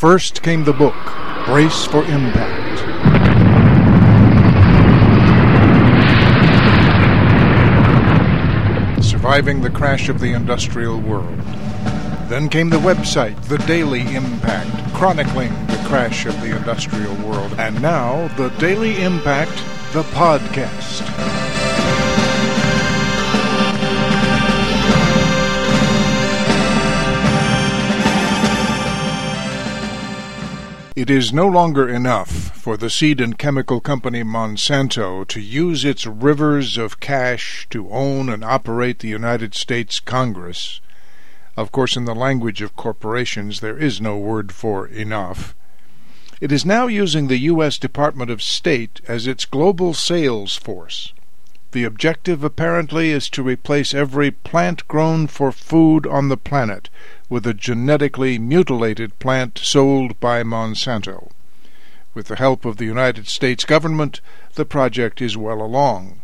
first came the book, Brace for Impact. Surviving the Crash of the Industrial World. Then came the website, The Daily Impact, chronicling the crash of the industrial world. And now, The Daily Impact, the podcast. It is no longer enough for the seed and chemical company Monsanto to use its rivers of cash to own and operate the United States Congress. Of course, in the language of corporations, there is no word for enough. It is now using the U.S. Department of State as its global sales force. The objective, apparently, is to replace every plant grown for food on the planet with a genetically mutilated plant sold by Monsanto. With the help of the United States government, the project is well along.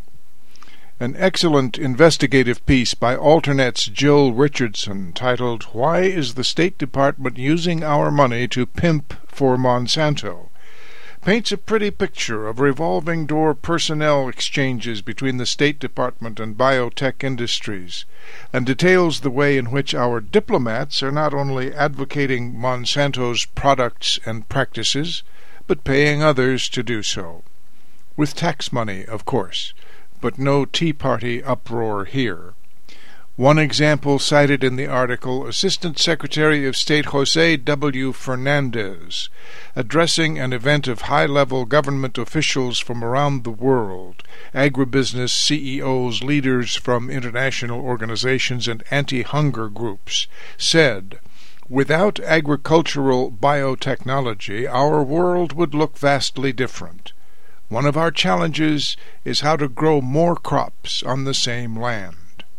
An excellent investigative piece by Alternet's Jill Richardson titled, "Why is the State Department Using Our Money to Pimp for Monsanto?" paints a pretty picture of revolving door personnel exchanges between the State Department and biotech industries, and details the way in which our diplomats are not only advocating Monsanto's products and practices, but paying others to do so. With tax money, of course, but no Tea Party uproar here. One example cited in the article, Assistant Secretary of State Jose W. Fernandez, addressing an event of high-level government officials from around the world, agribusiness CEOs, leaders from international organizations and anti-hunger groups, said, "Without agricultural biotechnology, our world would look vastly different. One of our challenges is how to grow more crops on the same land."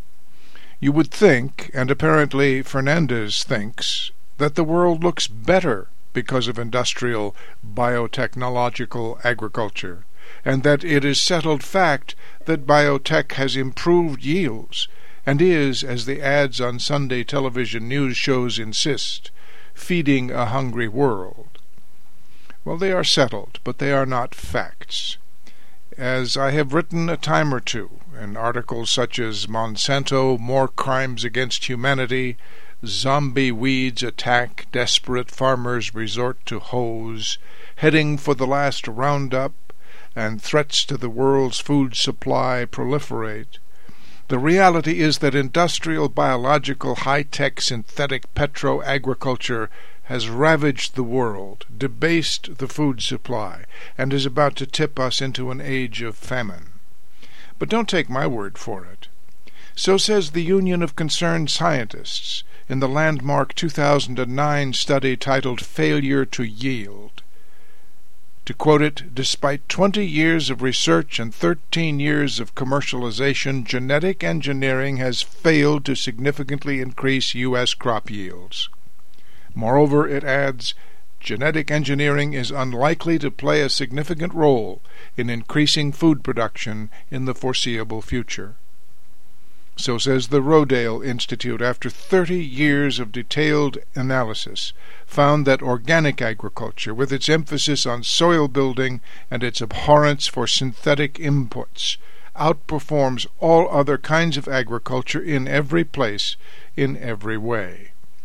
You would think, and apparently Fernandez thinks, that the world looks better because of industrial biotechnological agriculture, and that it is settled fact that biotech has improved yields, and is, as the ads on Sunday television news shows insist, feeding a hungry world. Well, they are settled, but they are not facts. As I have written a time or two, in articles such as Monsanto, More Crimes Against Humanity, Zombie Weeds Attack, Desperate Farmers Resort to Hose, Heading for the Last Roundup, and Threats to the World's Food Supply Proliferate, the reality is that industrial, biological, high-tech, synthetic petro-agriculture has ravaged the world, debased the food supply, and is about to tip us into an age of famine. But don't take my word for it. So says the Union of Concerned Scientists in the landmark 2009 study titled Failure to Yield. To quote it, despite 20 years of research and 13 years of commercialization, genetic engineering has failed to significantly increase U.S. crop yields. Moreover, it adds, genetic engineering is unlikely to play a significant role in increasing food production in the foreseeable future. So says the Rodale Institute, after 30 years of detailed analysis, found that organic agriculture, with its emphasis on soil building and its abhorrence for synthetic inputs, outperforms all other kinds of agriculture in every place, in every way.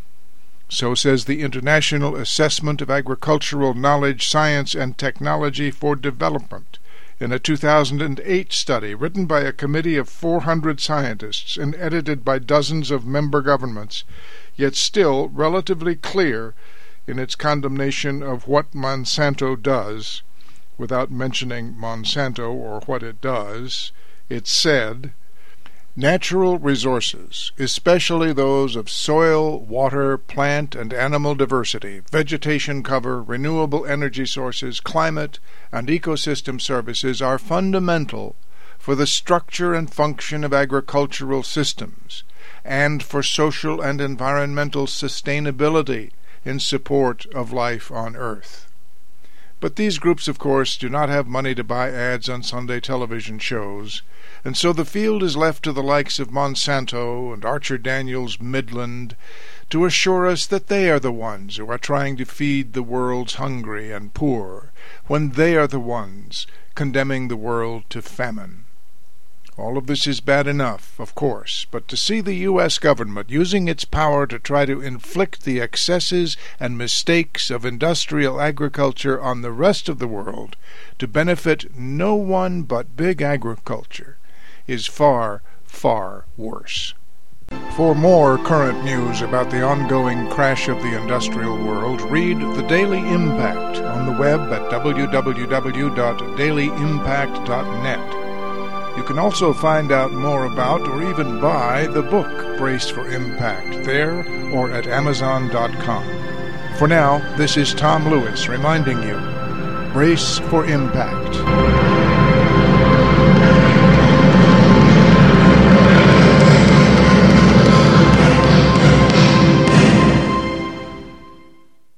So says the International Assessment of Agricultural Knowledge, Science, and Technology for Development in a 2008 study written by a committee of 400 scientists and edited by dozens of member governments, yet still relatively clear in its condemnation of what Monsanto does. Without mentioning Monsanto or what it does, it said, "Natural resources, especially those of soil, water, plant, and animal diversity, vegetation cover, renewable energy sources, climate, and ecosystem services are fundamental for the structure and function of agricultural systems and for social and environmental sustainability in support of life on Earth." But these groups, of course, do not have money to buy ads on Sunday television shows, and so the field is left to the likes of Monsanto and Archer Daniels Midland to assure us that they are the ones who are trying to feed the world's hungry and poor, when they are the ones condemning the world to famine. All of this is bad enough, of course, but to see the U.S. government using its power to try to inflict the excesses and mistakes of industrial agriculture on the rest of the world to benefit no one but big agriculture is far, far worse. For more current news about the ongoing crash of the industrial world, read The Daily Impact on the web at www.dailyimpact.net. You can also find out more about or even buy the book Brace for Impact there or at Amazon.com. For now, this is Tom Lewis reminding you, brace for impact.